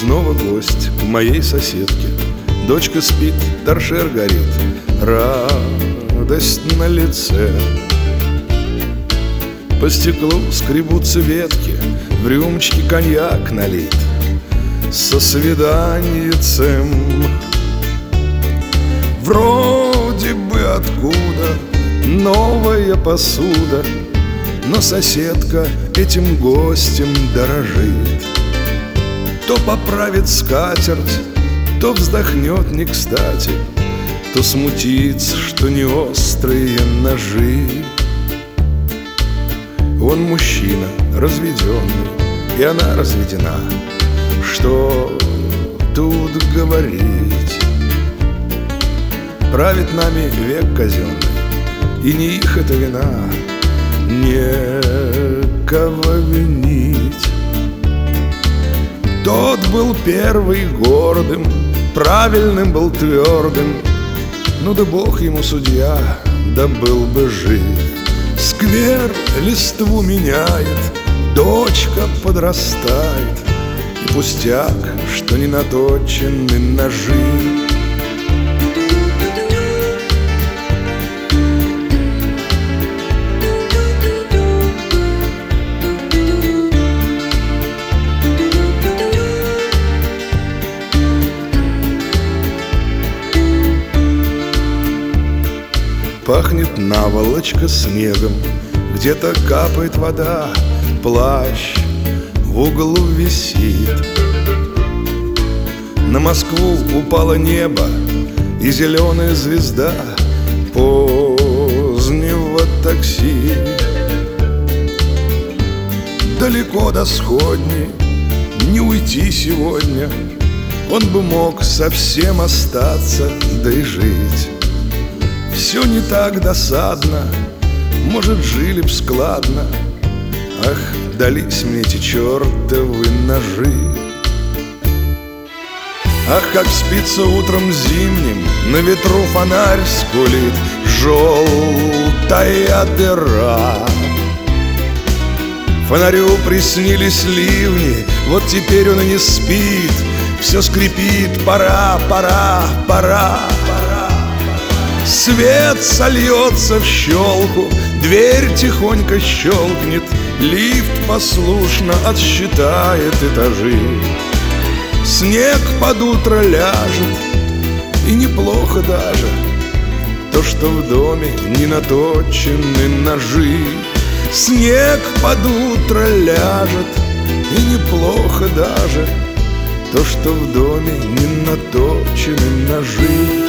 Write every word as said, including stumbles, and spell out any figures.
снова гость к моей соседке. Дочка спит, торшер горит, радость на лице. По стеклу скребутся ветки, в рюмочке коньяк налит со свиданьицем. Вроде бы откуда новая посуда, но соседка этим гостем дорожит. То поправит скатерть, то вздохнет не кстати, то смутится, что не острые ножи. Он мужчина разведенный, и она разведена. Что тут говорить? Правит нами век казенный, и не их это вина, некого винить. Тот был первый гордым, правильным был твердым, ну да бог ему судья, да был бы жив. Сквер листву меняет, дочка подрастает, и пустяк, что не наточены ножи. Пахнет наволочка снегом, где-то капает вода, плащ в углу висит. На Москву упало небо и зеленая звезда позднего такси. Далеко до сходни не уйти сегодня, он бы мог совсем остаться, да и жить. Все не так досадно, может, жили б складно. Ах, дались мне эти чертовы ножи. Ах, как спится утром зимним, на ветру фонарь скулит, желтая дыра. Фонарю приснились ливни, вот теперь он и не спит, все скрипит, пора, пора, пора. Свет сольется в щелку, дверь тихонько щелкнет, лифт послушно отсчитает этажи. Снег под утро ляжет, и неплохо даже то, что в доме не наточены ножи. Снег под утро ляжет, и неплохо даже то, что в доме не наточены ножи.